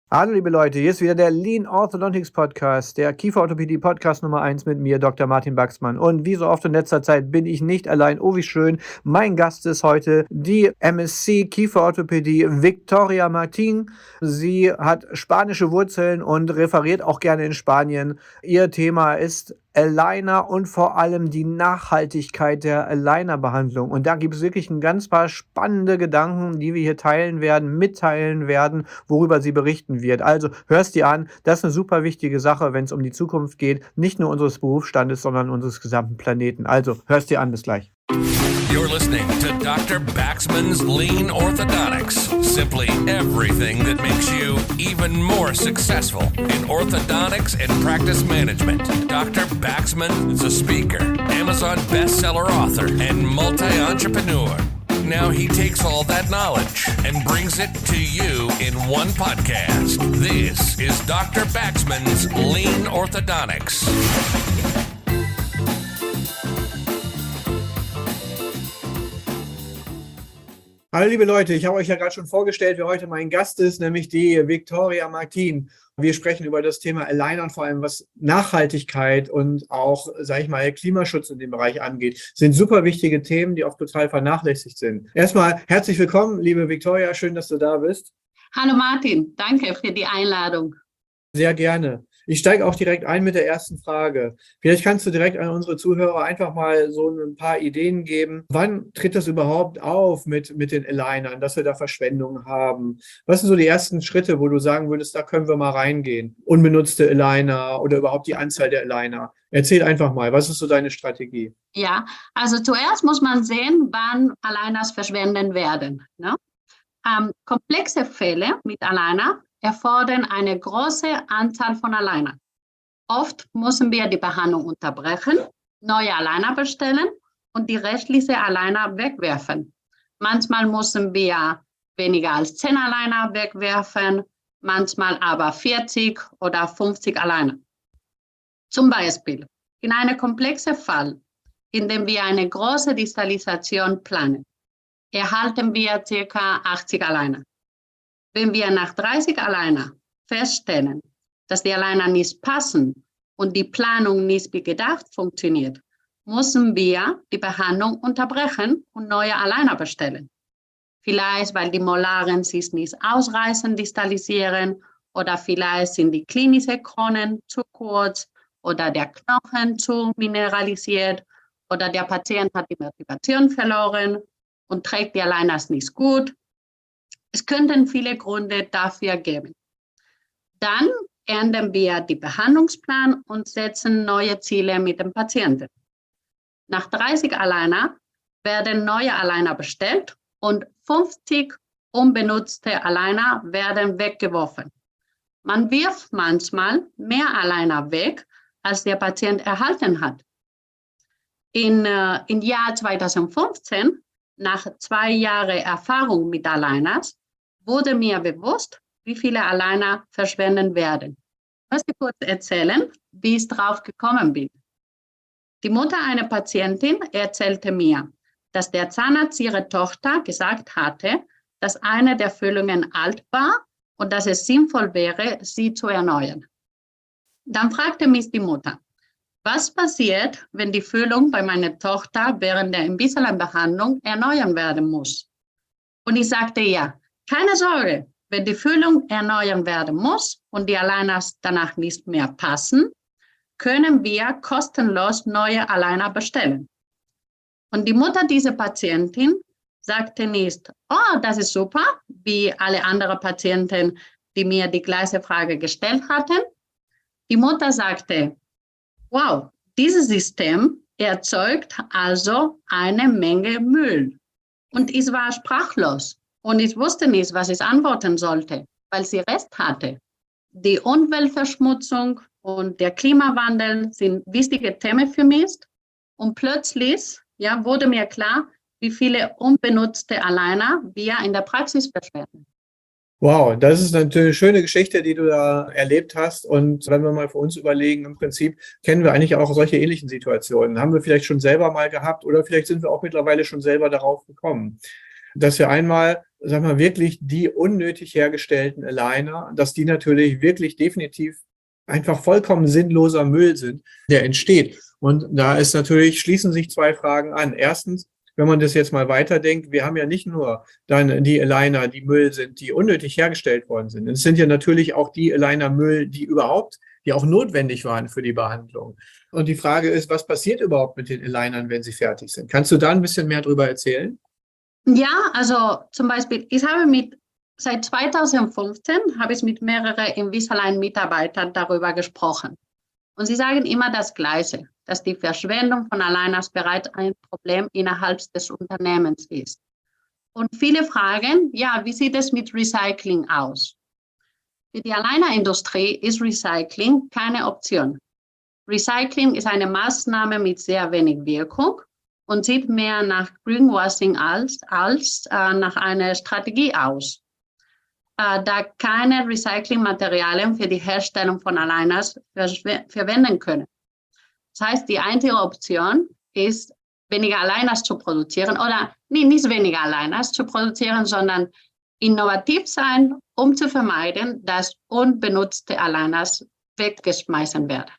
Hallo liebe Leute, hier ist wieder der Lean Orthodontics Podcast, der Kieferorthopädie Podcast Nummer 1 mit mir, Dr. Martin Baxmann. Und wie so oft in letzter Zeit bin ich nicht allein. Oh, wie schön. Mein Gast ist heute die MSc Kieferorthopädie Victoria Martin. Sie hat spanische Wurzeln und referiert auch gerne in Spanien. Ihr Thema ist Aligner und vor allem die Nachhaltigkeit der Aligner-Behandlung. Und da gibt es wirklich ein ganz paar spannende Gedanken, die wir hier mitteilen werden, worüber sie berichten wird. Also hörst dir an, das ist eine super wichtige Sache, wenn es um die Zukunft geht, nicht nur unseres Berufsstandes, sondern unseres gesamten Planeten. Also hörst dir an, bis gleich. You're listening to Dr. Baxman's Lean Orthodontics. Simply everything that makes you even more successful in orthodontics and practice management. Dr. Baxman is a speaker, Amazon bestseller author, and multi-entrepreneur. Now he takes all that knowledge and brings it to you in one podcast. This is Dr. Baxman's Lean Orthodontics. Hallo liebe Leute, ich habe euch ja gerade schon vorgestellt, wer heute mein Gast ist, nämlich die Victoria Martin. Wir sprechen über das Thema Aligner und vor allem was Nachhaltigkeit und auch, sage ich mal, Klimaschutz in dem Bereich angeht. Das sind super wichtige Themen, die oft total vernachlässigt sind. Erstmal herzlich willkommen, liebe Victoria, schön, dass du da bist. Hallo Martin, danke für die Einladung. Sehr gerne. Ich steige auch direkt ein mit der ersten Frage. Vielleicht kannst du direkt an unsere Zuhörer einfach mal so ein paar Ideen geben. Wann tritt das überhaupt auf mit den Alignern, dass wir da Verschwendung haben? Was sind so die ersten Schritte, wo du sagen würdest, da können wir mal reingehen? Unbenutzte Aligner oder überhaupt die Anzahl der Aligner? Erzähl einfach mal, was ist so deine Strategie? Ja, also zuerst muss man sehen, wann Aligners verschwenden werden. Ne? Komplexe Fälle mit Aligner erfordern eine große Anzahl von Alignern. Oft müssen wir die Behandlung unterbrechen, neue Aligner bestellen und die restlichen Aligner wegwerfen. Manchmal müssen wir weniger als 10 Aligner wegwerfen, manchmal aber 40 oder 50 Aligner. Zum Beispiel in einem komplexen Fall, in dem wir eine große Distalisation planen, erhalten wir ca. 80 Aligner. Wenn wir nach 30 Aligner feststellen, dass die Aligner nicht passen und die Planung nicht wie gedacht funktioniert, müssen wir die Behandlung unterbrechen und neue Aligner bestellen. Vielleicht, weil die Molaren sich nicht ausreichend distalisieren oder vielleicht sind die klinischen Kronen zu kurz oder der Knochen zu mineralisiert oder der Patient hat die Motivation verloren und trägt die Aligners nicht gut. Es könnten viele Gründe dafür geben. Dann ändern wir den Behandlungsplan und setzen neue Ziele mit dem Patienten. Nach 30 Aligner werden neue Aligner bestellt und 50 unbenutzte Aligner werden weggeworfen. Man wirft manchmal mehr Aligner weg, als der Patient erhalten hat. Im Jahr 2015, nach 2 Jahren Erfahrung mit Aligners, wurde mir bewusst, wie viele Aligner verschwenden werden. Ich möchte kurz erzählen, wie ich drauf gekommen bin. Die Mutter einer Patientin erzählte mir, dass der Zahnarzt ihrer Tochter gesagt hatte, dass eine der Füllungen alt war und dass es sinnvoll wäre, sie zu erneuern. Dann fragte mich die Mutter, was passiert, wenn die Füllung bei meiner Tochter während der Invisalign-Behandlung erneuern werden muss? Und ich sagte ja, keine Sorge, wenn die Füllung erneuern werden muss und die Aligners danach nicht mehr passen, können wir kostenlos neue Aligner bestellen. Und die Mutter dieser Patientin sagte nicht, oh, das ist super, wie alle anderen Patienten, die mir die gleiche Frage gestellt hatten. Die Mutter sagte, wow, dieses System erzeugt also eine Menge Müll. Und ich war sprachlos. Und ich wusste nicht, was ich antworten sollte, weil sie Recht hatte. Die Umweltverschmutzung und der Klimawandel sind wichtige Themen für mich. Und plötzlich wurde mir klar, wie viele unbenutzte Aligner wir in der Praxis verschwenden. Wow, das ist natürlich eine schöne Geschichte, die du da erlebt hast. Und wenn wir mal für uns überlegen, im Prinzip kennen wir eigentlich auch solche ähnlichen Situationen. Haben wir vielleicht schon selber mal gehabt oder vielleicht sind wir auch mittlerweile schon selber darauf gekommen, dass wir einmal sagen wir wirklich die unnötig hergestellten Aligner, dass die natürlich wirklich definitiv einfach vollkommen sinnloser Müll sind, der entsteht. Und da ist natürlich, schließen sich zwei Fragen an. Erstens, wenn man das jetzt mal weiterdenkt, wir haben ja nicht nur dann die Aligner, die Müll sind, die unnötig hergestellt worden sind. Es sind ja natürlich auch die Aligner Müll, die auch notwendig waren für die Behandlung. Und die Frage ist, was passiert überhaupt mit den Alignern, wenn sie fertig sind? Kannst du da ein bisschen mehr drüber erzählen? Ja, also zum Beispiel, seit 2015 habe ich mit mehreren Invisalign-Mitarbeitern darüber gesprochen. Und sie sagen immer das Gleiche, dass die Verschwendung von Aligners bereits ein Problem innerhalb des Unternehmens ist. Und viele fragen, ja, wie sieht es mit Recycling aus? Für die Aligner-Industrie ist Recycling keine Option. Recycling ist eine Maßnahme mit sehr wenig Wirkung und sieht mehr nach Greenwashing als nach einer Strategie aus, da keine Recyclingmaterialien für die Herstellung von Aligners verwenden können. Das heißt, die einzige Option ist, weniger Aligners zu produzieren oder nicht weniger Aligners zu produzieren, sondern innovativ sein, um zu vermeiden, dass unbenutzte Aligners weggeschmissen werden.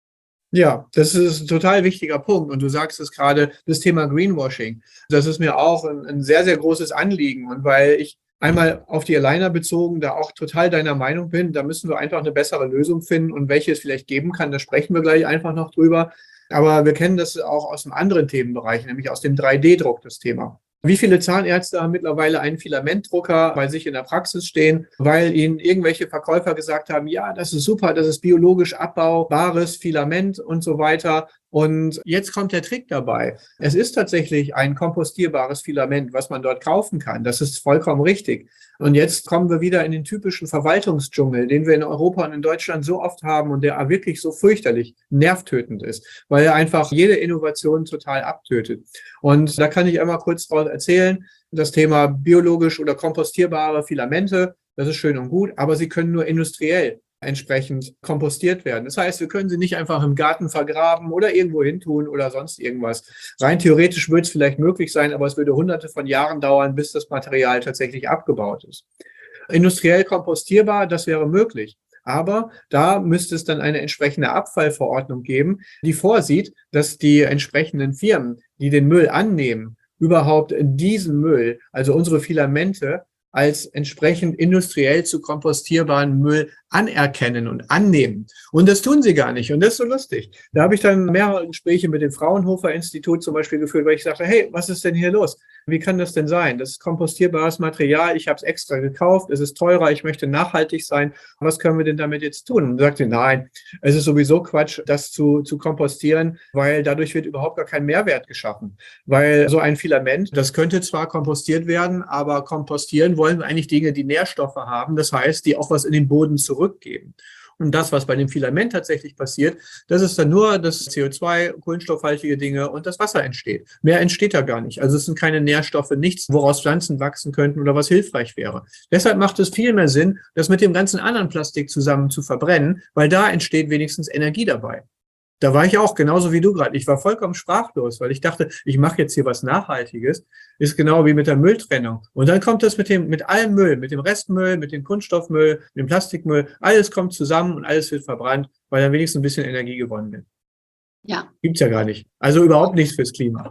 Ja, das ist ein total wichtiger Punkt. Und du sagst es gerade, das Thema Greenwashing. Das ist mir auch ein sehr, sehr großes Anliegen. Und weil ich einmal auf die Aligner bezogen da auch total deiner Meinung bin, da müssen wir einfach eine bessere Lösung finden. Und welche es vielleicht geben kann, da sprechen wir gleich einfach noch drüber. Aber wir kennen das auch aus einem anderen Themenbereich, nämlich aus dem 3D-Druck, das Thema. Wie viele Zahnärzte haben mittlerweile einen Filamentdrucker bei sich in der Praxis stehen, weil ihnen irgendwelche Verkäufer gesagt haben, ja, das ist super, das ist biologisch abbaubares Filament und so weiter. Und jetzt kommt der Trick dabei. Es ist tatsächlich ein kompostierbares Filament, was man dort kaufen kann. Das ist vollkommen richtig. Und jetzt kommen wir wieder in den typischen Verwaltungsdschungel, den wir in Europa und in Deutschland so oft haben und der wirklich so fürchterlich nervtötend ist, weil er einfach jede Innovation total abtötet. Und da kann ich einmal kurz draus erzählen, das Thema biologisch oder kompostierbare Filamente, das ist schön und gut, aber sie können nur industriell entsprechend kompostiert werden. Das heißt, wir können sie nicht einfach im Garten vergraben oder irgendwo hin tun oder sonst irgendwas. Rein theoretisch würde es vielleicht möglich sein, aber es würde hunderte von Jahren dauern, bis das Material tatsächlich abgebaut ist. Industriell kompostierbar, das wäre möglich. Aber da müsste es dann eine entsprechende Abfallverordnung geben, die vorsieht, dass die entsprechenden Firmen, die den Müll annehmen, überhaupt diesen Müll, also unsere Filamente, als entsprechend industriell zu kompostierbaren Müll anerkennen und annehmen. Und das tun sie gar nicht. Und das ist so lustig. Da habe ich dann mehrere Gespräche mit dem Fraunhofer-Institut zum Beispiel geführt, weil ich sagte, hey, was ist denn hier los? Wie kann das denn sein? Das ist kompostierbares Material, ich habe es extra gekauft, es ist teurer, ich möchte nachhaltig sein. Was können wir denn damit jetzt tun? Und sagte, nein, es ist sowieso Quatsch, das zu kompostieren, weil dadurch wird überhaupt gar kein Mehrwert geschaffen. Weil so ein Filament, das könnte zwar kompostiert werden, aber kompostieren wollen wir eigentlich Dinge, die Nährstoffe haben, das heißt, die auch was in den Boden zurückgeben. Und das, was bei dem Filament tatsächlich passiert, das ist dann nur das CO2, kohlenstoffhaltige Dinge und das Wasser entsteht. Mehr entsteht da gar nicht. Also es sind keine Nährstoffe, nichts, woraus Pflanzen wachsen könnten oder was hilfreich wäre. Deshalb macht es viel mehr Sinn, das mit dem ganzen anderen Plastik zusammen zu verbrennen, weil da entsteht wenigstens Energie dabei. Da war ich auch, genauso wie du gerade. Ich war vollkommen sprachlos, weil ich dachte, ich mache jetzt hier was Nachhaltiges. Ist genau wie mit der Mülltrennung. Und dann kommt das mit allem Müll, mit dem Restmüll, mit dem Kunststoffmüll, mit dem Plastikmüll. Alles kommt zusammen und alles wird verbrannt, weil dann wenigstens ein bisschen Energie gewonnen wird. Ja. Gibt's ja gar nicht. Also überhaupt nichts fürs Klima.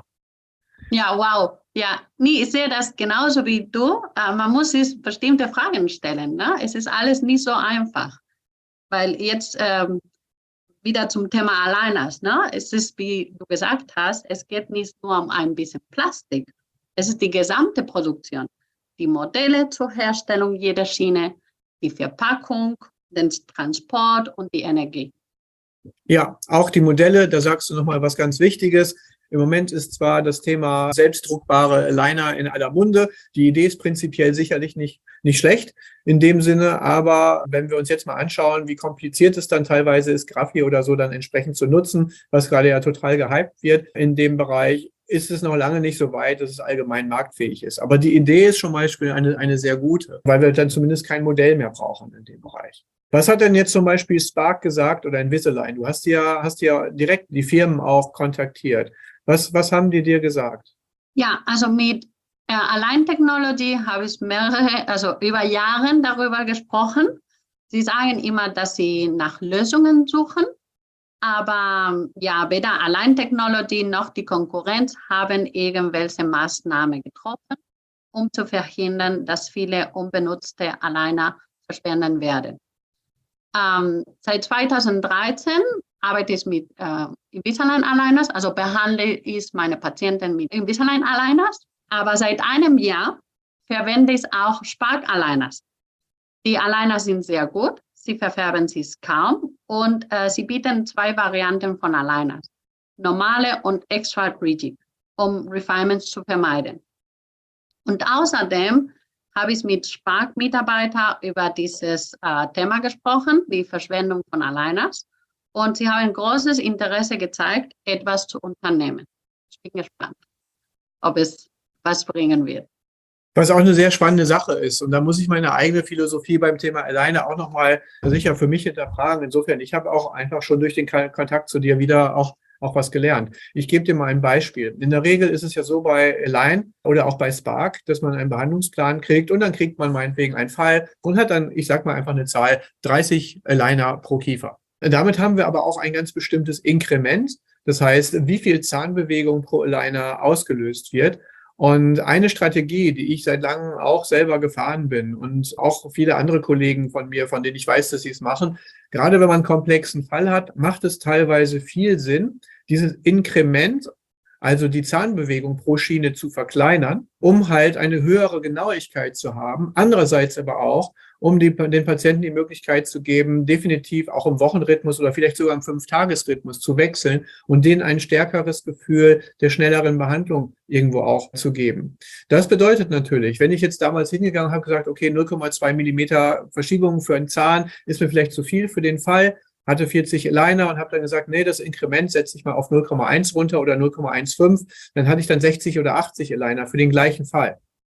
Ja, wow. Ja, ich sehe das genauso wie du. Man muss sich bestimmte Fragen stellen. Ne? Es ist alles nicht so einfach. Weil jetzt wieder zum Thema Aligners. Ne? Es ist, wie du gesagt hast, es geht nicht nur um ein bisschen Plastik. Es ist die gesamte Produktion. Die Modelle zur Herstellung jeder Schiene, die Verpackung, den Transport und die Energie. Ja, auch die Modelle, da sagst du nochmal was ganz Wichtiges. Im Moment ist zwar das Thema selbstdruckbare Aligner in aller Munde. Die Idee ist prinzipiell sicherlich nicht schlecht in dem Sinne, aber wenn wir uns jetzt mal anschauen, wie kompliziert es dann teilweise ist, Graphi oder so dann entsprechend zu nutzen, was gerade ja total gehypt wird in dem Bereich, ist es noch lange nicht so weit, dass es allgemein marktfähig ist. Aber die Idee ist zum Beispiel eine sehr gute, weil wir dann zumindest kein Modell mehr brauchen in dem Bereich. Was hat denn jetzt zum Beispiel Spark gesagt oder Invisalign? Du hast ja direkt die Firmen auch kontaktiert. Was haben die dir gesagt? Ja, also mit Align Technology habe ich über Jahre darüber gesprochen. Sie sagen immer, dass sie nach Lösungen suchen, aber ja, weder Align Technology noch die Konkurrenz haben irgendwelche Maßnahmen getroffen, um zu verhindern, dass viele unbenutzte Aligner verschwinden werden. Seit 2013 arbeite ich mit Invisalign Aligners, also behandle ich meine Patienten mit Invisalign Aligners. Aber seit einem Jahr verwende ich auch Spark Aligners. Die Aligners sind sehr gut, sie verfärben sich kaum und sie bieten 2 Varianten von Aligners, normale und extra rigid, um Refinements zu vermeiden. Und außerdem habe ich mit Spark-Mitarbeitern über dieses Thema gesprochen, die Verschwendung von Aligners. Und sie haben großes Interesse gezeigt, etwas zu unternehmen. Ich bin gespannt, ob es was bringen wird. Was auch eine sehr spannende Sache ist. Und da muss ich meine eigene Philosophie beim Thema Aligner auch nochmal sicher für mich hinterfragen. Insofern, ich habe auch einfach schon durch den Kontakt zu dir wieder auch was gelernt. Ich gebe dir mal ein Beispiel. In der Regel ist es ja so bei Align oder auch bei Spark, dass man einen Behandlungsplan kriegt und dann kriegt man meinetwegen einen Fall und hat dann, ich sage mal einfach eine Zahl, 30 Aligner pro Kiefer. Damit haben wir aber auch ein ganz bestimmtes Inkrement. Das heißt, wie viel Zahnbewegung pro Aligner ausgelöst wird. Und eine Strategie, die ich seit langem auch selber gefahren bin und auch viele andere Kollegen von mir, von denen ich weiß, dass sie es machen, gerade wenn man einen komplexen Fall hat, macht es teilweise viel Sinn, dieses Inkrement, also die Zahnbewegung pro Schiene zu verkleinern, um halt eine höhere Genauigkeit zu haben. Andererseits aber auch, um den Patienten die Möglichkeit zu geben, definitiv auch im Wochenrhythmus oder vielleicht sogar im 5-Tages-Rhythmus zu wechseln und denen ein stärkeres Gefühl der schnelleren Behandlung irgendwo auch zu geben. Das bedeutet natürlich, wenn ich jetzt damals hingegangen habe, gesagt, okay, 0,2 Millimeter Verschiebung für einen Zahn ist mir vielleicht zu viel für den Fall, hatte 40 Aligner und habe dann gesagt, nee, das Inkrement setze ich mal auf 0,1 runter oder 0,15. Dann hatte ich dann 60 oder 80 Aligner für den gleichen Fall.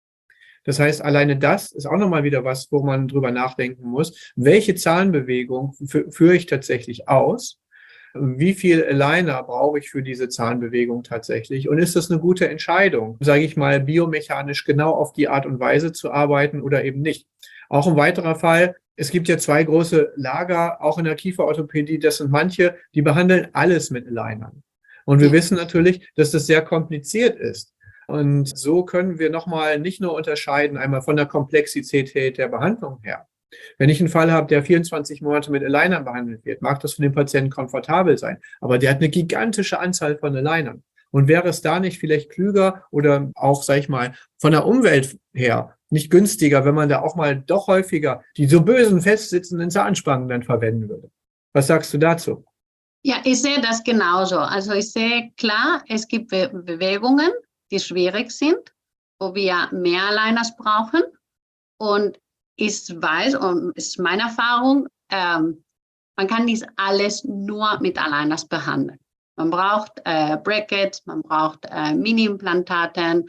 Das heißt, alleine das ist auch nochmal wieder was, wo man drüber nachdenken muss. Welche Zahnbewegung führe ich tatsächlich aus? Wie viel Aligner brauche ich für diese Zahnbewegung tatsächlich? Und ist das eine gute Entscheidung, sage ich mal, biomechanisch genau auf die Art und Weise zu arbeiten oder eben nicht? Auch ein weiterer Fall, es gibt ja 2 große Lager, auch in der Kieferorthopädie. Das sind manche, die behandeln alles mit Alignern. Und wir wissen natürlich, dass das sehr kompliziert ist. Und so können wir nochmal nicht nur unterscheiden, einmal von der Komplexität der Behandlung her. Wenn ich einen Fall habe, der 24 Monate mit Alignern behandelt wird, mag das für den Patienten komfortabel sein, aber der hat eine gigantische Anzahl von Alignern. Und wäre es da nicht vielleicht klüger oder auch, sag ich mal, von der Umwelt her nicht günstiger, wenn man da auch mal doch häufiger die so bösen festsitzenden Zahnspangen dann verwenden würde? Was sagst du dazu? Ja, ich sehe das genauso. Also ich sehe klar, es gibt Bewegungen, die schwierig sind, wo wir mehr Aligners brauchen. Und ich weiß, und ist meine Erfahrung, man kann dies alles nur mit Aligners behandeln. Man braucht Brackets, man braucht Mini-Implantaten,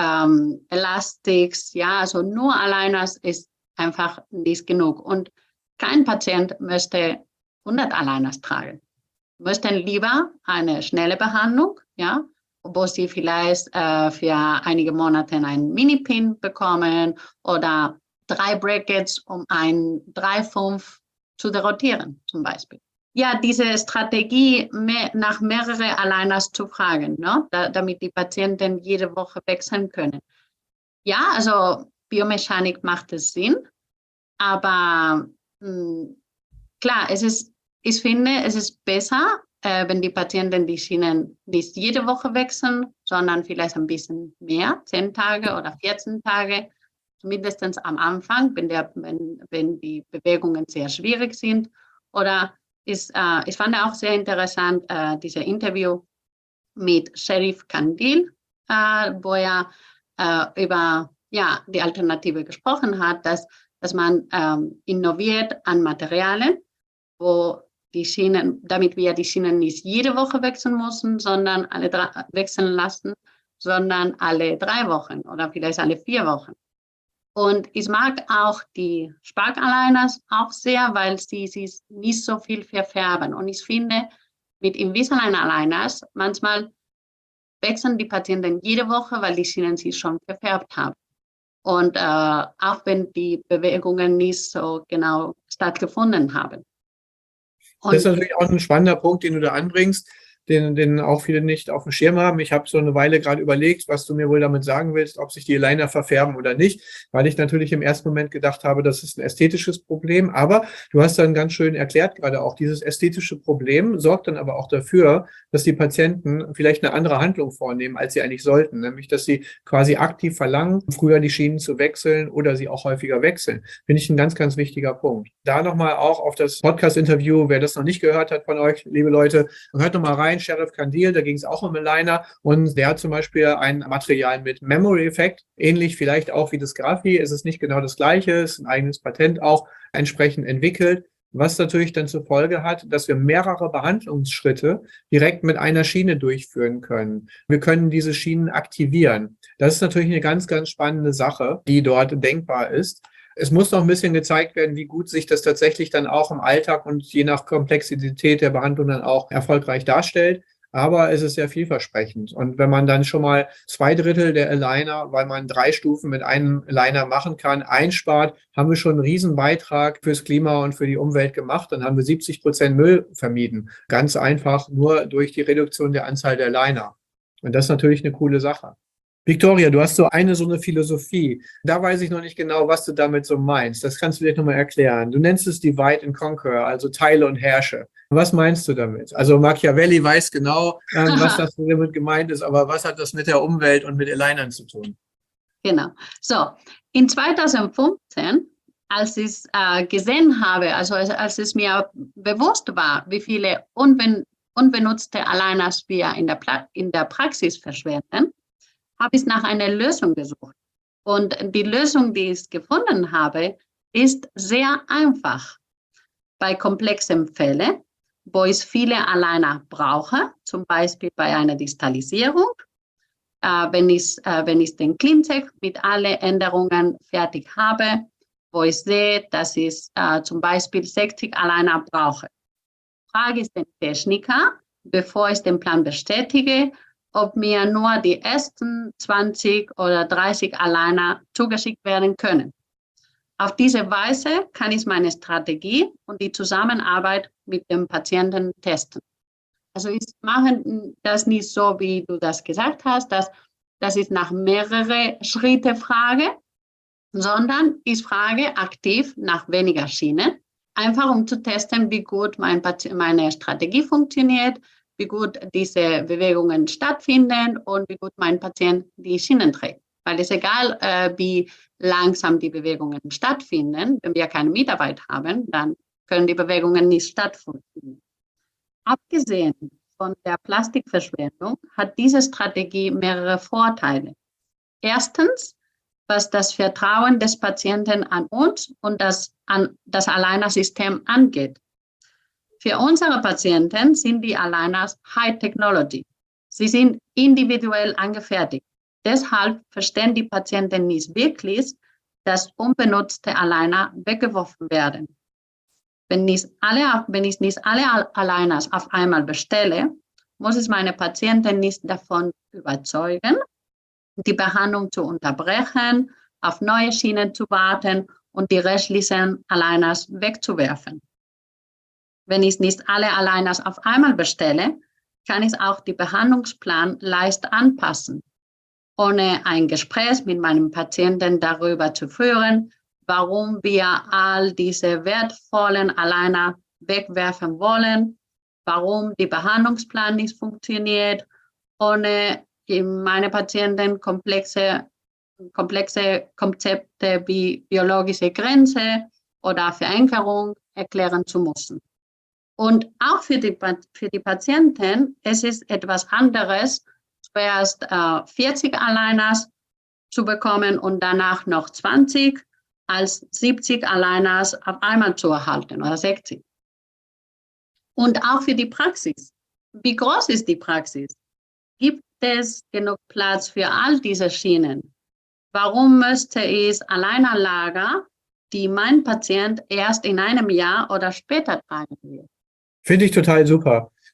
Elastics, ja, also nur Aligners ist einfach nicht genug. Und kein Patient möchte 100 Aligners tragen. Möchten lieber eine schnelle Behandlung, ja, wo sie vielleicht für einige Monate einen Mini-Pin bekommen oder 3 Brackets, um ein 3-5 zu derotieren, zum Beispiel. Ja, diese Strategie, nach mehreren Aligners zu fragen, ne? Damit die Patienten jede Woche wechseln können. Ja, also Biomechanik macht es Sinn, aber klar, ich finde, es ist besser, wenn die Patienten die Schienen nicht jede Woche wechseln, sondern vielleicht ein bisschen mehr, 10 Tage oder 14 Tage, mindestens am Anfang, wenn die Bewegungen sehr schwierig sind. Oder ich fand auch sehr interessant dieses Interview mit Sheriff Kandil, wo er über die Alternative gesprochen hat, dass man innoviert an Materialien, wo die Schienen, damit wir die Schienen nicht jede Woche wechseln müssen, sondern wechseln lassen, sondern alle 3 Wochen oder vielleicht alle 4 Wochen. Und ich mag auch die Spark Aligners auch sehr, weil sie nicht so viel verfärben. Und ich finde, mit Invisalign Aligners manchmal wechseln die Patienten jede Woche, weil die Schienen sich schon verfärbt haben. Und auch wenn die Bewegungen nicht so genau stattgefunden haben. Das ist natürlich auch ein spannender Punkt, den du da anbringst, den auch viele nicht auf dem Schirm haben. Ich habe so eine Weile gerade überlegt, was du mir wohl damit sagen willst, ob sich die Aligner verfärben oder nicht, weil ich natürlich im ersten Moment gedacht habe, das ist ein ästhetisches Problem. Aber du hast dann ganz schön erklärt, gerade auch dieses ästhetische Problem sorgt dann aber auch dafür, dass die Patienten vielleicht eine andere Handlung vornehmen, als sie eigentlich sollten. Nämlich, dass sie quasi aktiv verlangen, früher die Schienen zu wechseln oder sie auch häufiger wechseln. Finde ich ein ganz, ganz wichtiger Punkt. Da nochmal auch auf das Podcast-Interview, wer das noch nicht gehört hat von euch, liebe Leute, hört nochmal rein. Sheriff Kandil, da ging es auch um Aligner und der hat zum Beispiel ein Material mit Memory-Effekt, ähnlich vielleicht auch wie das Graphi, es ist nicht genau das gleiche, es ist ein eigenes Patent auch entsprechend entwickelt, was natürlich dann zur Folge hat, dass wir mehrere Behandlungsschritte direkt mit einer Schiene durchführen können. Wir können diese Schienen aktivieren. Das ist natürlich eine ganz, ganz spannende Sache, die dort denkbar ist. Es muss noch ein bisschen gezeigt werden, wie gut sich das tatsächlich dann auch im Alltag und je nach Komplexität der Behandlung dann auch erfolgreich darstellt. Aber es ist sehr vielversprechend. Und wenn man dann schon mal 2/3 der Aligner, weil man 3 Stufen mit einem Aligner machen kann, einspart, haben wir schon einen riesen Beitrag fürs Klima und für die Umwelt gemacht. Dann haben wir 70% Müll vermieden. Ganz einfach nur durch die Reduktion der Anzahl der Aligner. Und das ist natürlich eine coole Sache. Victoria, du hast so eine Philosophie. Da weiß ich noch nicht genau, was du damit so meinst. Das kannst du dir nochmal erklären. Du nennst es Divide and Conquer, also teile und herrsche. Was meinst du damit? Also Machiavelli weiß genau, was das damit gemeint ist, aber was hat das mit der Umwelt und mit Alignern zu tun? Genau. So, in 2015, als ich es gesehen habe, also als es mir bewusst war, wie viele unbenutzte Aligners wir in der Praxis verschwenden, habe ich nach einer Lösung gesucht. Und die Lösung, die ich gefunden habe, ist sehr einfach. Bei komplexen Fällen, wo ich viele Aligner brauche, zum Beispiel bei einer Distalisierung, wenn ich den CleanTech mit allen Änderungen fertig habe, wo ich sehe, dass ich zum Beispiel 60 Aligner brauche. Frage ich den Techniker, bevor ich den Plan bestätige, ob mir nur die ersten 20 oder 30 Aligner zugeschickt werden können. Auf diese Weise kann ich meine Strategie und die Zusammenarbeit mit dem Patienten testen. Also ich mache das nicht so, wie du das gesagt hast, dass ich nach mehreren Schritten frage, sondern ich frage aktiv nach weniger Schienen, einfach um zu testen, wie gut meine Strategie funktioniert, wie gut diese Bewegungen stattfinden und wie gut mein Patient die Schienen trägt. Weil es egal, wie langsam die Bewegungen stattfinden, wenn wir keine Mitarbeit haben, dann können die Bewegungen nicht stattfinden. Abgesehen von der Plastikverschwendung hat diese Strategie mehrere Vorteile. Erstens, was das Vertrauen des Patienten an uns und an das Aligner-System angeht. Für unsere Patienten sind die Aligners High Technology. Sie sind individuell angefertigt. Deshalb verstehen die Patienten nicht wirklich, dass unbenutzte Aligner weggeworfen werden. Wenn ich nicht alle Aligners auf einmal bestelle, muss ich meine Patienten nicht davon überzeugen, die Behandlung zu unterbrechen, auf neue Schienen zu warten und die restlichen Aligners wegzuwerfen. Wenn ich nicht alle Aligners auf einmal bestelle, kann ich auch den Behandlungsplan leicht anpassen, ohne ein Gespräch mit meinem Patienten darüber zu führen, warum wir all diese wertvollen Aligner wegwerfen wollen, warum der Behandlungsplan nicht funktioniert, ohne meine Patienten komplexe Konzepte wie biologische Grenze oder Verenkerung erklären zu müssen. Und auch für die Patienten, es ist etwas anderes, zuerst 40 Aligners zu bekommen und danach noch 20, als 70 Aligners auf einmal zu erhalten oder 60. Und auch für die Praxis. Wie groß ist die Praxis? Gibt es genug Platz für all diese Schienen? Warum müsste ich Aligner lagern, die mein Patient erst in einem Jahr oder später tragen wird? Finde ich total super.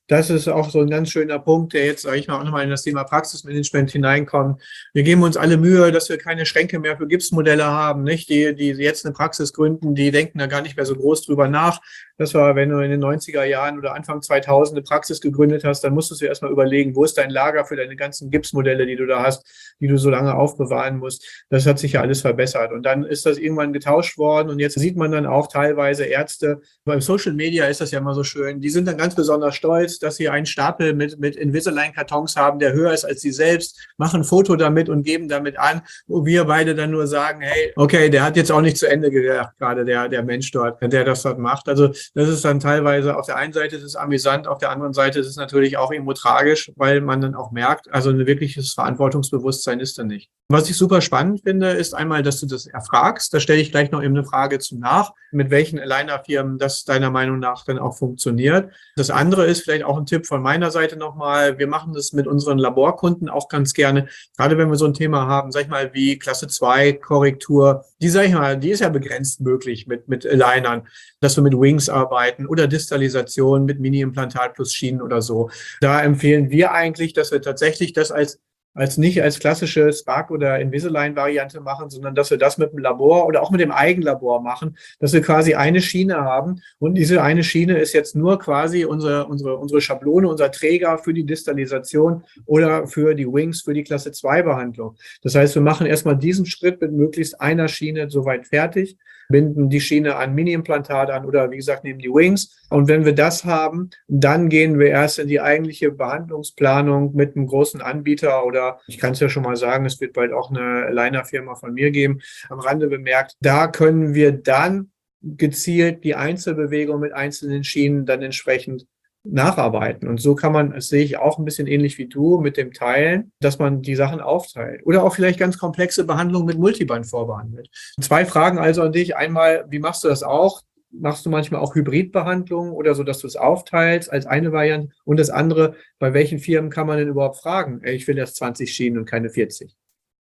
Das ist auch so ein ganz schöner Punkt, der jetzt, sage ich mal, auch nochmal in das Thema Praxismanagement hineinkommt. Wir geben uns alle Mühe, dass wir keine Schränke mehr für Gipsmodelle haben, nicht? Die jetzt eine Praxis gründen, die denken da gar nicht mehr so groß drüber nach. Das war, wenn du in den 90er Jahren oder Anfang 2000 eine Praxis gegründet hast, dann musstest du erstmal überlegen, wo ist dein Lager für deine ganzen Gipsmodelle, die du da hast, die du so lange aufbewahren musst. Das hat sich ja alles verbessert. Und dann ist das irgendwann getauscht worden und jetzt sieht man dann auch teilweise Ärzte, beim Social Media ist das ja immer so schön, die sind dann ganz besonders stolz, dass sie einen Stapel mit Invisalign-Kartons haben, der höher ist als sie selbst, machen ein Foto damit und geben damit an, wo wir beide dann nur sagen, hey, okay, der hat jetzt auch nicht zu Ende gedacht, gerade der Mensch dort, der das dort macht. Also das ist dann teilweise, auf der einen Seite ist es amüsant, auf der anderen Seite ist es natürlich auch irgendwo tragisch, weil man dann auch merkt, also ein wirkliches Verantwortungsbewusstsein ist da nicht. Was ich super spannend finde, ist einmal, dass du das erfragst. Da stelle ich gleich noch eben eine Frage zu nach, mit welchen Aligner-Firmen das deiner Meinung nach dann auch funktioniert. Das andere ist vielleicht auch ein Tipp von meiner Seite nochmal. Wir machen das mit unseren Laborkunden auch ganz gerne. Gerade wenn wir so ein Thema haben, sag ich mal, wie Klasse 2 Korrektur, die, sag ich mal, die ist ja begrenzt möglich mit Alignern, dass wir mit Wings arbeiten oder Distalisation mit Mini-Implantat plus Schienen oder so. Da empfehlen wir eigentlich, dass wir tatsächlich das nicht als klassische Spark- oder Invisalign-Variante machen, sondern dass wir das mit dem Labor oder auch mit dem Eigenlabor machen, dass wir quasi eine Schiene haben und diese eine Schiene ist jetzt nur quasi unsere Schablone, unser Träger für die Distalisation oder für die Wings, für die Klasse 2-Behandlung. Das heißt, wir machen erstmal diesen Schritt mit möglichst einer Schiene soweit fertig, binden die Schiene an Mini-Implantat an oder wie gesagt nehmen die Wings. Und wenn wir das haben, dann gehen wir erst in die eigentliche Behandlungsplanung mit einem großen Anbieter oder ich kann es ja schon mal sagen, es wird bald auch eine Aligner-Firma von mir geben, am Rande bemerkt. Da können wir dann gezielt die Einzelbewegung mit einzelnen Schienen dann entsprechend nacharbeiten. Und so kann man, das sehe ich auch ein bisschen ähnlich wie du, mit dem Teilen, dass man die Sachen aufteilt. Oder auch vielleicht ganz komplexe Behandlungen mit Multiband vorbehandelt. 2 Fragen also an dich. Einmal, wie machst du das auch? Machst du manchmal auch Hybridbehandlungen oder so, dass du es aufteilst als eine Variante? Und das andere, bei welchen Firmen kann man denn überhaupt fragen? Ich will erst 20 Schienen und keine 40.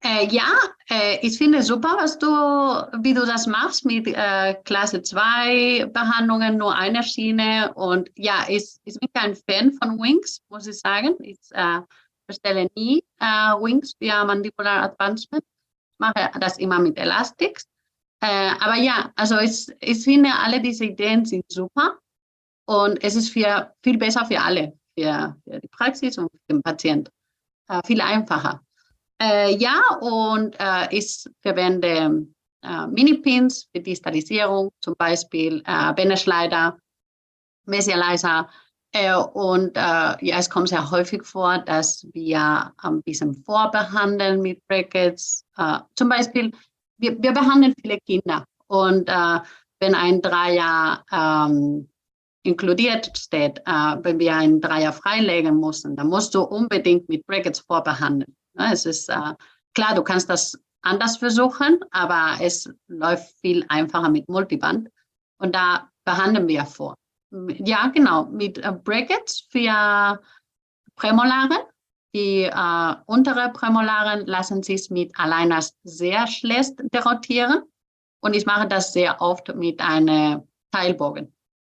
Ich finde super, wie du das machst mit Klasse 2 Behandlungen, nur eine Schiene. Und ja, ich bin kein Fan von Wings, muss ich sagen. Ich bestelle nie Wings für Mandibular Advancement. Ich mache das immer mit Elastics. Aber ja, also ich finde, alle diese Ideen sind super. Und es ist viel besser für alle, für die Praxis und für den Patienten. Viel einfacher. Ich verwende Mini-Pins für die Sterilisierung, zum Beispiel Beneschleider, Mesializer. Es kommt sehr häufig vor, dass wir ein bisschen vorbehandeln mit Brackets. Zum Beispiel, wir behandeln viele Kinder. Und wenn ein Dreier inkludiert steht, wenn wir einen Dreier freilegen müssen, dann musst du unbedingt mit Brackets vorbehandeln. Es ist klar, du kannst das anders versuchen, aber es läuft viel einfacher mit Multiband und da behandeln wir vor. Ja, genau, mit Brackets für Prämolare. Die untere Prämolaren lassen sich mit Aligners sehr schlecht derotieren und ich mache das sehr oft mit einem Teilbogen.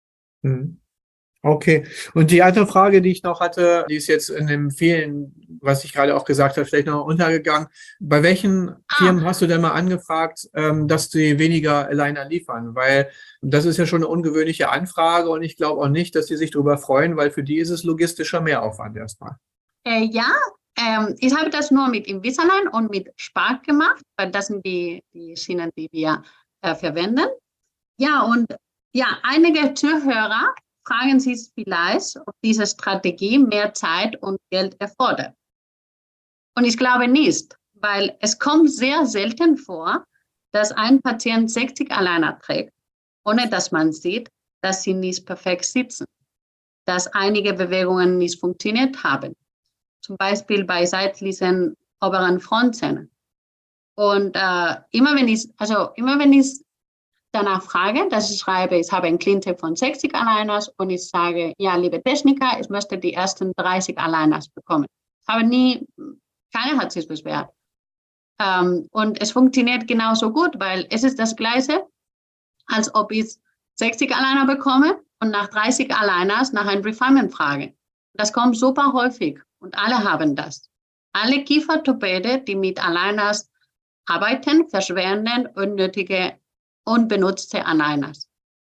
Okay. Und die andere Frage, die ich noch hatte, die ist jetzt in dem vielen, was ich gerade auch gesagt habe, vielleicht noch untergegangen. Bei welchen Firmen hast du denn mal angefragt, dass die weniger Aligner liefern? Weil das ist ja schon eine ungewöhnliche Anfrage und ich glaube auch nicht, dass die sich darüber freuen, weil für die ist es logistischer Mehraufwand erstmal. Ich habe das nur mit Invisalign und mit Spark gemacht, weil das sind die Schienen, die wir verwenden. Ja, und ja, einige Zuhörer fragen sich vielleicht, ob diese Strategie mehr Zeit und Geld erfordert. Und ich glaube nicht, weil es kommt sehr selten vor, dass ein Patient 60 Aligner trägt, ohne dass man sieht, dass sie nicht perfekt sitzen, dass einige Bewegungen nicht funktioniert haben. Zum Beispiel bei seitlichen oberen Frontzähnen. Und immer wenn ich danach frage, dass ich schreibe, ich habe ein Cleantech von 60 Aligners und ich sage, ja, liebe Techniker, ich möchte die ersten 30 Aligners bekommen. Keiner hat sich beschwert. Und es funktioniert genauso gut, weil es ist das Gleiche, als ob ich 60 Aligner bekomme und nach 30 Aligners nach einem Refinement frage. Das kommt super häufig und alle haben das. Alle Kieferorthopäden, die mit Aligners arbeiten, verschwenden unnötige, unbenutzte Aligners.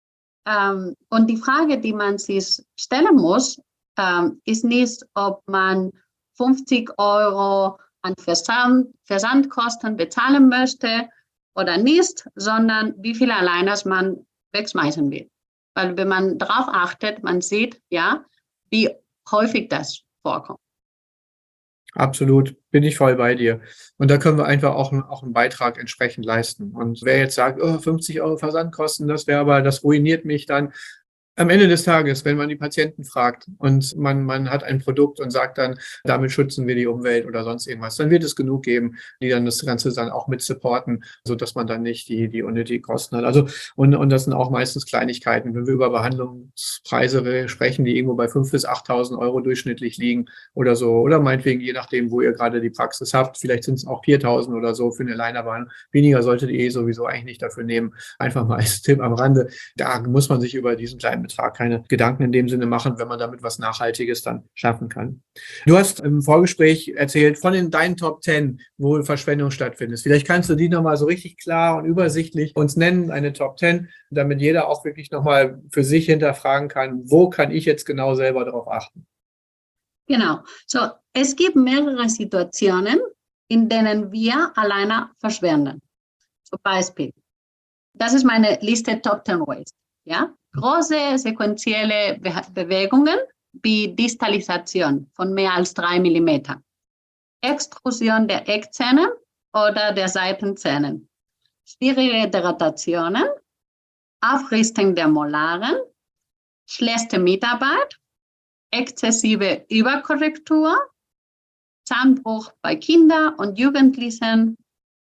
Und die Frage, die man sich stellen muss, ist nicht, ob man 50 € an Versandkosten bezahlen möchte oder nicht, sondern wie viele Aligners man wegschmeißen will. Weil wenn man darauf achtet, man sieht, ja, wie häufig das vorkommt. Absolut, bin ich voll bei dir. Und da können wir einfach auch einen Beitrag entsprechend leisten. Und wer jetzt sagt, oh, 50 € Versandkosten, das ruiniert mich dann. Am Ende des Tages, wenn man die Patienten fragt und man hat ein Produkt und sagt dann, damit schützen wir die Umwelt oder sonst irgendwas, dann wird es genug geben, die dann das Ganze dann auch mit supporten, sodass man dann nicht die unnötigen Kosten hat. Also, und das sind auch meistens Kleinigkeiten. Wenn wir über Behandlungspreise sprechen, die irgendwo bei 5.000 bis 8.000 € durchschnittlich liegen oder so, oder meinetwegen, je nachdem, wo ihr gerade die Praxis habt, vielleicht sind es auch 4.000 oder so für eine Alignerbehandlung. Weniger solltet ihr sowieso eigentlich nicht dafür nehmen. Einfach mal als Tipp am Rande. Da muss man sich über diesen kleinen Betrag keine Gedanken in dem Sinne machen, wenn man damit was Nachhaltiges dann schaffen kann. Du hast im Vorgespräch erzählt von deinen Top 10, wo Verschwendung stattfindet. Vielleicht kannst du die nochmal so richtig klar und übersichtlich uns nennen, eine Top 10, damit jeder auch wirklich nochmal für sich hinterfragen kann, wo kann ich jetzt genau selber darauf achten? Genau. So, es gibt mehrere Situationen, in denen wir alleine verschwenden. Zum Beispiel, das ist meine Liste Top 10 Ways. Ja? Große sequentielle Bewegungen wie Distalisation von mehr als 3 mm, Extrusion der Eckzähne oder der Seitenzähne, schwierige Dilatationen, Aufrüstung der Molaren, schlechte Mitarbeit, exzessive Überkorrektur, Zahnbruch bei Kindern und Jugendlichen,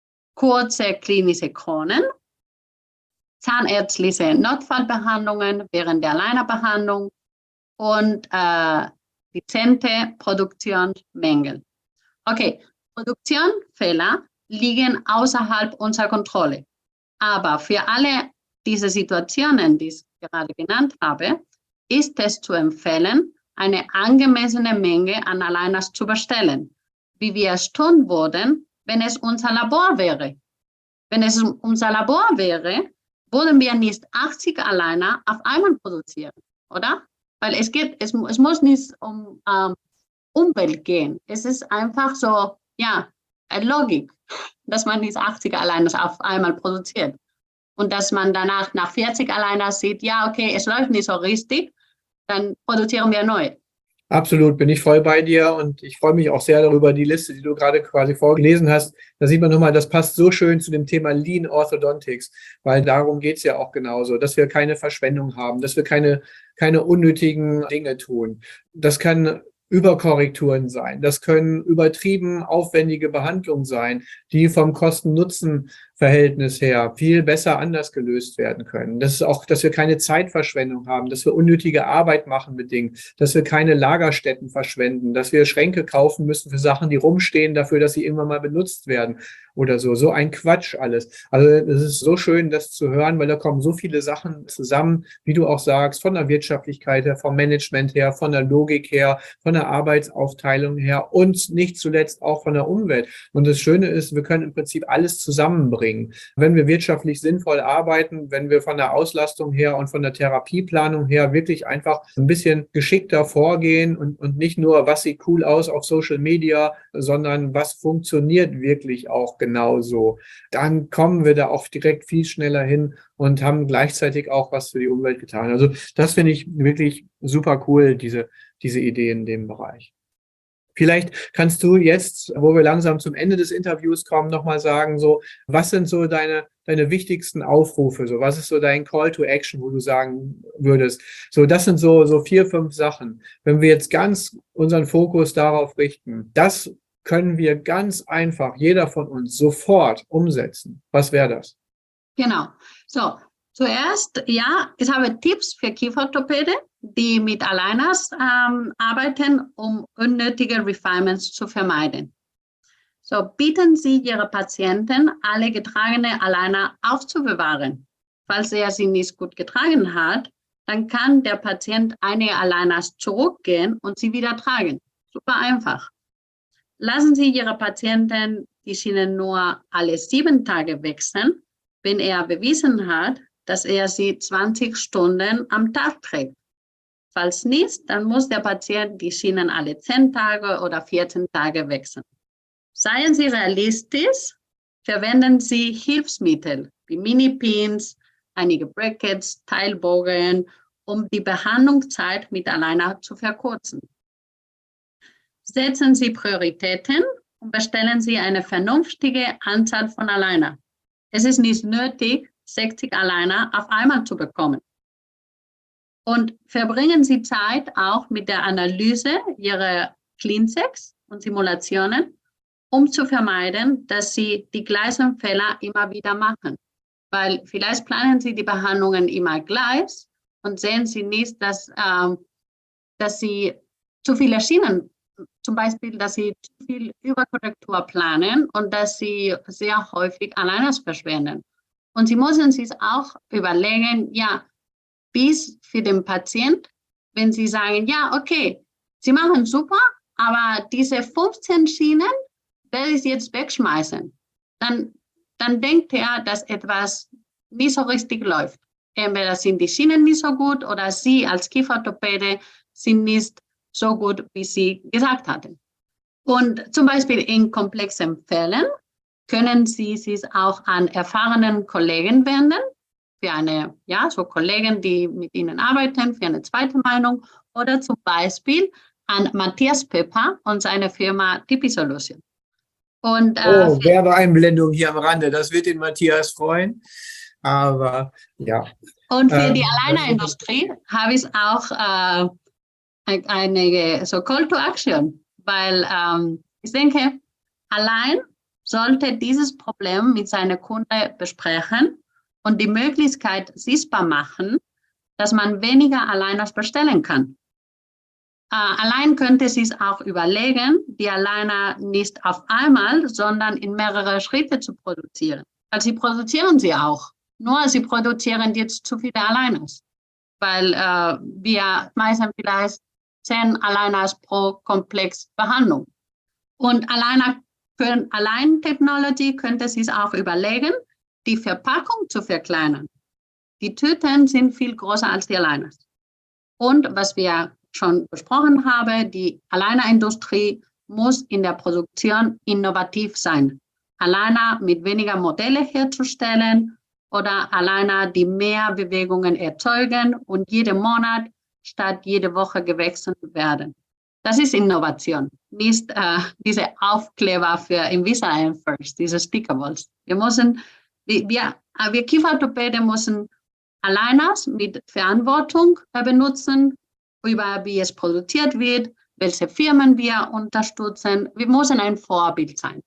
kurze klinische Kronen, zahnärztliche Notfallbehandlungen während der Alignerbehandlung und dezente Produktionsmängel. Okay, Produktionsfehler liegen außerhalb unserer Kontrolle. Aber für alle diese Situationen, die ich gerade genannt habe, ist es zu empfehlen, eine angemessene Menge an Aligners zu bestellen, wie wir es tun würden, wenn es unser Labor wäre. Wenn es unser Labor wäre, würden wir nicht 80 Aligner auf einmal produzieren, oder? Weil es muss nicht um Umwelt gehen. Es ist einfach so, ja, eine Logik, dass man nicht 80 Aligner auf einmal produziert. Und dass man danach nach 40 Aligner sieht, ja, okay, es läuft nicht so richtig, dann produzieren wir neu. Absolut, bin ich voll bei dir und ich freue mich auch sehr darüber, die Liste, die du gerade quasi vorgelesen hast. Da sieht man nochmal, das passt so schön zu dem Thema Lean Orthodontics, weil darum geht es ja auch genauso, dass wir keine Verschwendung haben, dass wir keine unnötigen Dinge tun. Das kann Überkorrekturen sein, das können übertrieben aufwendige Behandlungen sein, die vom Kosten-Nutzen-Verhältnis her viel besser anders gelöst werden können. Das ist auch, dass wir keine Zeitverschwendung haben, dass wir unnötige Arbeit machen mit Dingen, dass wir keine Lagerstätten verschwenden, dass wir Schränke kaufen müssen für Sachen, die rumstehen, dafür, dass sie irgendwann mal benutzt werden oder so. So ein Quatsch alles. Also es ist so schön, das zu hören, weil da kommen so viele Sachen zusammen, wie du auch sagst, von der Wirtschaftlichkeit her, vom Management her, von der Logik her, von der Arbeitsaufteilung her und nicht zuletzt auch von der Umwelt. Und das Schöne ist, wir können im Prinzip alles zusammenbringen. Wenn wir wirtschaftlich sinnvoll arbeiten, wenn wir von der Auslastung her und von der Therapieplanung her wirklich einfach ein bisschen geschickter vorgehen und nicht nur, was sieht cool aus auf Social Media, sondern was funktioniert wirklich auch genauso, dann kommen wir da auch direkt viel schneller hin und haben gleichzeitig auch was für die Umwelt getan. Also das finde ich wirklich super cool, diese Idee in dem Bereich. Vielleicht kannst du jetzt, wo wir langsam zum Ende des Interviews kommen, nochmal sagen, so, was sind so deine wichtigsten Aufrufe? So, was ist so dein Call to Action, wo du sagen würdest, so, das sind so 4, 5 Sachen. Wenn wir jetzt ganz unseren Fokus darauf richten, das können wir ganz einfach, jeder von uns, sofort umsetzen. Was wäre das? Genau. So, zuerst, ja, ich habe Tipps für Kieferorthopäden, die mit Aligners arbeiten, um unnötige Refinements zu vermeiden. So, bitten Sie Ihre Patienten, alle getragene Aligner aufzubewahren. Falls er sie nicht gut getragen hat, dann kann der Patient einige Aligners zurückgehen und sie wieder tragen. Super einfach. Lassen Sie Ihre Patienten die Schienen nur alle 7 Tage wechseln, wenn er bewiesen hat, dass er sie 20 Stunden am Tag trägt. Falls nicht, dann muss der Patient die Schienen alle 10 Tage oder 14 Tage wechseln. Seien Sie realistisch, verwenden Sie Hilfsmittel wie Mini-Pins, einige Brackets, Teilbogen, um die Behandlungszeit mit Aligner zu verkürzen. Setzen Sie Prioritäten und bestellen Sie eine vernünftige Anzahl von Aligner. Es ist nicht nötig, 60 Aligner auf einmal zu bekommen. Und verbringen Sie Zeit auch mit der Analyse Ihrer Clean-Checks und Simulationen, um zu vermeiden, dass Sie die gleichen Fehler immer wieder machen. Weil vielleicht planen Sie die Behandlungen immer gleich und sehen Sie nicht, dass Sie zu viele Schienen, zum Beispiel, dass Sie zu viel Überkorrektur planen und dass Sie sehr häufig Aligners verschwenden. Und Sie müssen sich auch überlegen, ja, bis für den Patient, wenn Sie sagen, ja, okay, Sie machen super, aber diese 15 Schienen werde ich jetzt wegschmeißen. Dann denkt er, dass etwas nicht so richtig läuft. Entweder sind die Schienen nicht so gut oder Sie als Kieferorthopäde sind nicht so gut, wie Sie gesagt hatten. Und zum Beispiel in komplexen Fällen können Sie sich auch an erfahrenen Kollegen wenden, so Kollegen, die mit Ihnen arbeiten, für eine zweite Meinung, oder zum Beispiel an Matthias Pepper und seine Firma TP Solution. Und, Werbeeinblendung hier am Rande, das wird den Matthias freuen, aber ja. Und für die Aligner-Industrie habe ich auch eine so Call to Action, weil ich denke, allein sollte dieses Problem mit seinem Kunden besprechen und die Möglichkeit sichtbar machen, dass man weniger Aligners bestellen kann. Allein könnte sie es auch überlegen, die Aligner nicht auf einmal, sondern in mehrere Schritte zu produzieren. Weil sie produzieren sie auch. Nur sie produzieren jetzt zu viele Aligners. Weil wir schmeißen vielleicht 10 Aligners pro Komplexbehandlung. Und Align-Technology könnte sich auch überlegen, die Verpackung zu verkleinern. Die Tüten sind viel größer als die Aligners. Und was wir schon besprochen haben, die Aligner-Industrie muss in der Produktion innovativ sein. Aligner mit weniger Modelle herzustellen oder Aligner, die mehr Bewegungen erzeugen und jeden Monat statt jede Woche gewechselt werden. Das ist Innovation, nicht diese Aufkleber für Invisalign First, diese Stickables. Wir Kieferorthopäden müssen Aligners mit Verantwortung benutzen, über wie es produziert wird, welche Firmen wir unterstützen. Wir müssen ein Vorbild sein.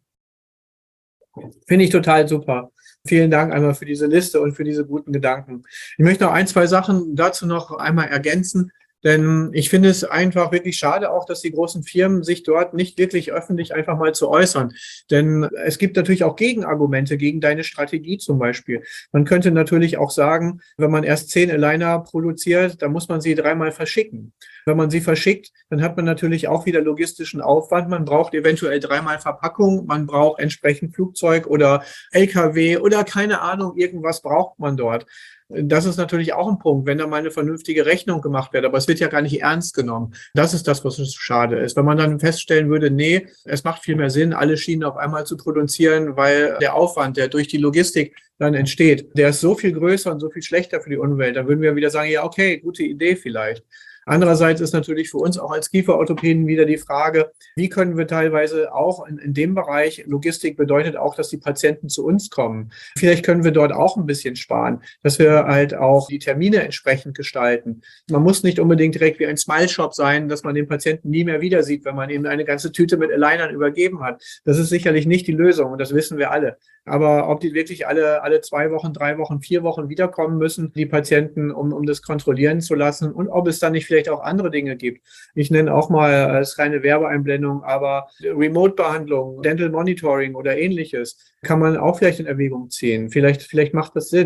Finde ich total super. Vielen Dank einmal für diese Liste und für diese guten Gedanken. Ich möchte noch 1, 2 Sachen dazu noch einmal ergänzen. Denn ich finde es einfach wirklich schade auch, dass die großen Firmen sich dort nicht wirklich öffentlich einfach mal zu äußern. Denn es gibt natürlich auch Gegenargumente gegen deine Strategie zum Beispiel. Man könnte natürlich auch sagen, wenn man erst 10 Aligner produziert, dann muss man sie 3-mal verschicken. Wenn man sie verschickt, dann hat man natürlich auch wieder logistischen Aufwand. Man braucht eventuell 3-mal Verpackung, man braucht entsprechend Flugzeug oder LKW oder keine Ahnung, irgendwas braucht man dort. Das ist natürlich auch ein Punkt, wenn da mal eine vernünftige Rechnung gemacht wird, aber es wird ja gar nicht ernst genommen. Das ist das, was so schade ist. Wenn man dann feststellen würde, nee, es macht viel mehr Sinn, alle Schienen auf einmal zu produzieren, weil der Aufwand, der durch die Logistik dann entsteht, der ist so viel größer und so viel schlechter für die Umwelt. Dann würden wir wieder sagen, ja, okay, gute Idee vielleicht. Andererseits ist natürlich für uns auch als Kieferorthopäden wieder die Frage, wie können wir teilweise auch in dem Bereich, Logistik bedeutet auch, dass die Patienten zu uns kommen. Vielleicht können wir dort auch ein bisschen sparen, dass wir halt auch die Termine entsprechend gestalten. Man muss nicht unbedingt direkt wie ein Smile-Shop sein, dass man den Patienten nie mehr wieder sieht, wenn man ihm eine ganze Tüte mit Alignern übergeben hat. Das ist sicherlich nicht die Lösung und das wissen wir alle. Aber ob die wirklich alle 2 Wochen, 3 Wochen, 4 Wochen wiederkommen müssen, die Patienten, um das kontrollieren zu lassen und ob es dann nicht vielleicht auch andere Dinge gibt. Ich nenne auch mal als reine Werbeeinblendung, aber Remote-Behandlung, Dental Monitoring oder ähnliches kann man auch vielleicht in Erwägung ziehen. Vielleicht macht das Sinn.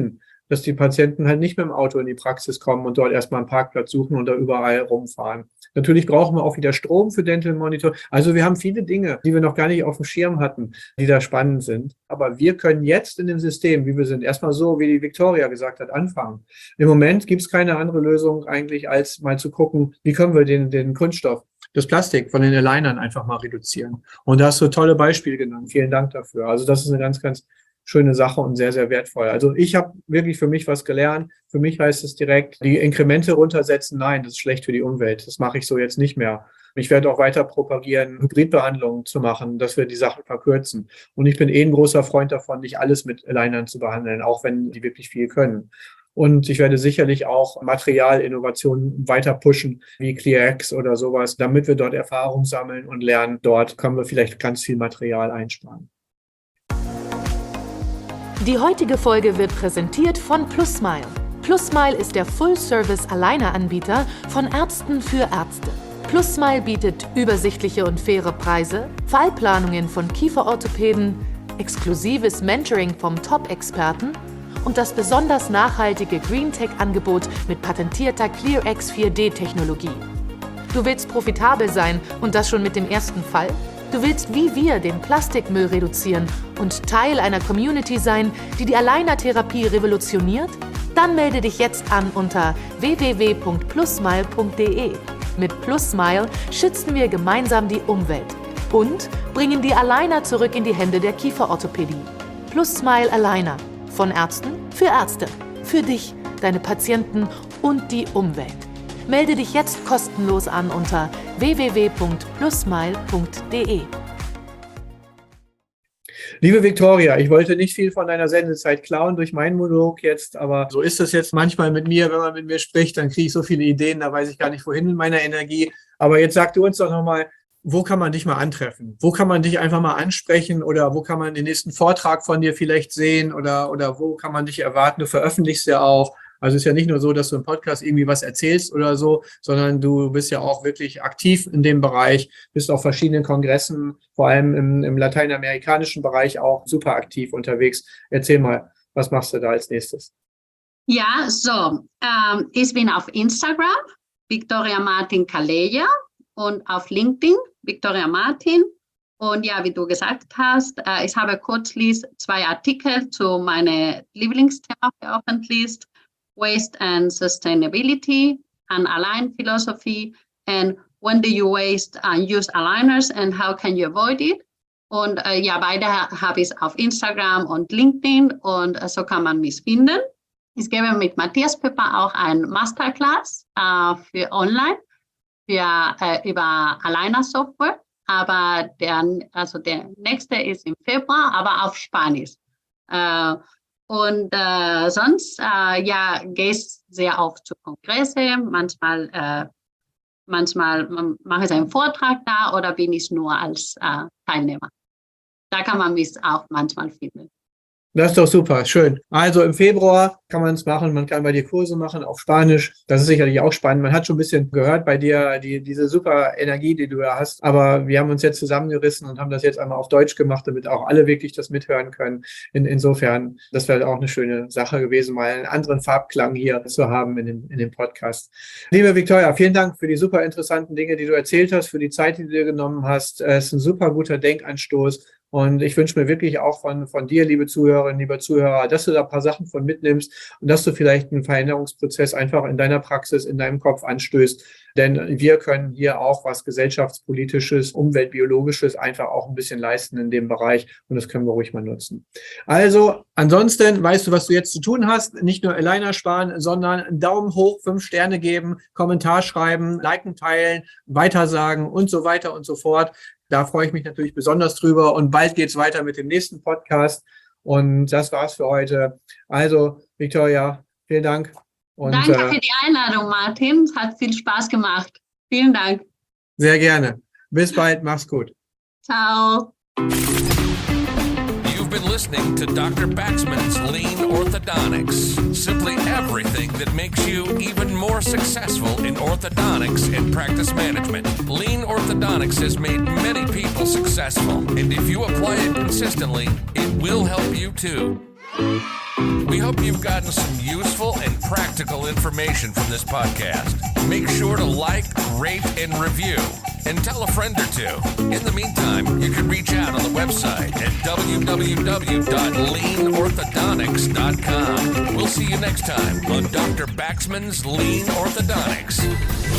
dass die Patienten halt nicht mit dem Auto in die Praxis kommen und dort erstmal einen Parkplatz suchen und da überall rumfahren. Natürlich brauchen wir auch wieder Strom für Dental Monitor. Also wir haben viele Dinge, die wir noch gar nicht auf dem Schirm hatten, die da spannend sind. Aber wir können jetzt in dem System, wie wir sind, erstmal so, wie die Victoria gesagt hat, anfangen. Im Moment gibt es keine andere Lösung eigentlich, als mal zu gucken, wie können wir den Kunststoff, das Plastik von den Alignern einfach mal reduzieren. Und da hast du tolle Beispiele genannt. Vielen Dank dafür. Also das ist eine ganz, ganz schöne Sache und sehr, sehr wertvoll. Also ich habe wirklich für mich was gelernt. Für mich heißt es direkt, die Inkremente runtersetzen. Nein, das ist schlecht für die Umwelt. Das mache ich so jetzt nicht mehr. Ich werde auch weiter propagieren, Hybridbehandlungen zu machen, dass wir die Sachen verkürzen. Und ich bin ein großer Freund davon, nicht alles mit Alignern zu behandeln, auch wenn die wirklich viel können. Und ich werde sicherlich auch Materialinnovationen weiter pushen, wie ClearX oder sowas, damit wir dort Erfahrung sammeln und lernen. Dort können wir vielleicht ganz viel Material einsparen. Die heutige Folge wird präsentiert von PlusSmile. PlusSmile ist der Full-Service-Aligner-Anbieter von Ärzten für Ärzte. PlusSmile bietet übersichtliche und faire Preise, Fallplanungen von Kieferorthopäden, exklusives Mentoring vom Top-Experten und das besonders nachhaltige GreenTech-Angebot mit patentierter ClearX 4D-Technologie. Du willst profitabel sein und das schon mit dem ersten Fall? Du willst wie wir den Plastikmüll reduzieren und Teil einer Community sein, die die Aligner-Therapie revolutioniert? Dann melde dich jetzt an unter www.plussmile.de. Mit PlusSmile schützen wir gemeinsam die Umwelt und bringen die Aligner zurück in die Hände der Kieferorthopädie. PlusSmile Aligner. Von Ärzten für Ärzte. Für dich, deine Patienten und die Umwelt. Melde dich jetzt kostenlos an unter www.plussmile.de. Liebe Victoria, ich wollte nicht viel von deiner Sendezeit klauen durch meinen Monolog jetzt, aber so ist es jetzt manchmal mit mir, wenn man mit mir spricht, dann kriege ich so viele Ideen, da weiß ich gar nicht, wohin mit meiner Energie. Aber jetzt sag du uns doch nochmal, wo kann man dich mal antreffen? Wo kann man dich einfach mal ansprechen oder wo kann man den nächsten Vortrag von dir vielleicht sehen oder wo kann man dich erwarten? Du veröffentlichst ja auch. Also es ist ja nicht nur so, dass du im Podcast irgendwie was erzählst oder so, sondern du bist ja auch wirklich aktiv in dem Bereich, bist auf verschiedenen Kongressen, vor allem im lateinamerikanischen Bereich auch super aktiv unterwegs. Erzähl mal, was machst du da als nächstes? Ja, so, ich bin auf Instagram, Victoria Martin Calleja, und auf LinkedIn, Victoria Martin. Und ja, wie du gesagt hast, ich habe kürzlich 2 Artikel zu meinem Lieblingsthema veröffentlicht. Waste and Sustainability, and Align Philosophy, and when do you waste and use aligners and how can you avoid it? Und ja, beide habe ich auf Instagram und LinkedIn und so kann man mich finden. Ich gebe mit Matthias Pepper auch ein Masterclass für online, über Aligner-Software, aber der nächste ist im Februar, aber auf Spanisch. Und sonst, ja, gehe ich sehr oft zu Kongresse. Manchmal mache ich einen Vortrag da oder bin ich nur als Teilnehmer. Da kann man mich auch manchmal finden. Das ist doch super, schön. Also im Februar kann man es machen, man kann bei dir Kurse machen auf Spanisch. Das ist sicherlich auch spannend. Man hat schon ein bisschen gehört bei dir, diese super Energie, die du da hast. Aber wir haben uns jetzt zusammengerissen und haben das jetzt einmal auf Deutsch gemacht, damit auch alle wirklich das mithören können. Insofern, das wäre auch eine schöne Sache gewesen, mal einen anderen Farbklang hier zu haben in dem Podcast. Liebe Victoria, vielen Dank für die super interessanten Dinge, die du erzählt hast, für die Zeit, die du dir genommen hast. Es ist ein super guter Denkanstoß. Und ich wünsche mir wirklich auch von dir, liebe Zuhörerinnen, lieber Zuhörer, dass du da ein paar Sachen von mitnimmst und dass du vielleicht einen Veränderungsprozess einfach in deiner Praxis, in deinem Kopf anstößt. Denn wir können hier auch was gesellschaftspolitisches, umweltbiologisches einfach auch ein bisschen leisten in dem Bereich und das können wir ruhig mal nutzen. Also ansonsten weißt du, was du jetzt zu tun hast. Nicht nur Aligner sparen, sondern Daumen hoch, 5 Sterne geben, Kommentar schreiben, liken, teilen, weitersagen und so weiter und so fort. Da freue ich mich natürlich besonders drüber und bald geht es weiter mit dem nächsten Podcast und das war's für heute. Also Victoria, vielen Dank. Und, danke für die Einladung, Martin. Es hat viel Spaß gemacht. Vielen Dank. Sehr gerne. Bis bald. Mach's gut. Ciao. You've been listening to Dr. Baxman's Lean Orthodontics. Simply everything that makes you even more successful in orthodontics and practice management. Lean Orthodontics has made many people successful, and if you apply it consistently, it will help you too. We hope you've gotten some useful and practical information from this podcast. Make sure to like, rate, and review, and tell a friend or two. In the meantime, you can reach out on the website at www.leanorthodontics.com. We'll see you next time on Dr. Baxman's Lean Orthodontics.